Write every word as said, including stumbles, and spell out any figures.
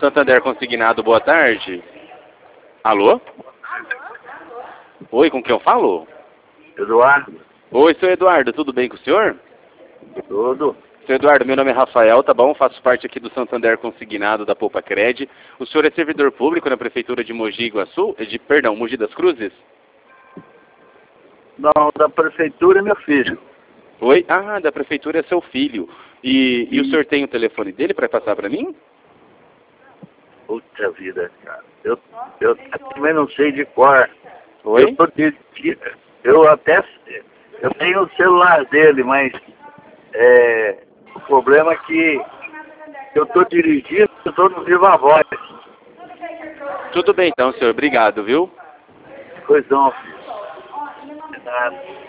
Santander Consignado, boa tarde. Alô? Oi, com quem eu falo? Eduardo? Oi, seu Eduardo, tudo bem com o senhor? Tudo. Seu Eduardo, meu nome é Rafael, tá bom? Faço parte aqui do Santander Consignado da Poupa Cred. O senhor é servidor público na Prefeitura de Mogi Guaçu? De, perdão, Mogi das Cruzes? Não, da prefeitura é meu filho. Oi? Ah, da Prefeitura é seu filho. E, e o senhor tem o telefone dele para passar para mim? Puta vida, cara. Eu, eu também não sei de cor. Oi? Eu, tô de, eu até... Eu tenho o celular dele, mas... É, o problema é que eu estou dirigindo, eu estou no Viva Voz. Tudo bem então, senhor. Obrigado, viu? Pois não, filho. De nada.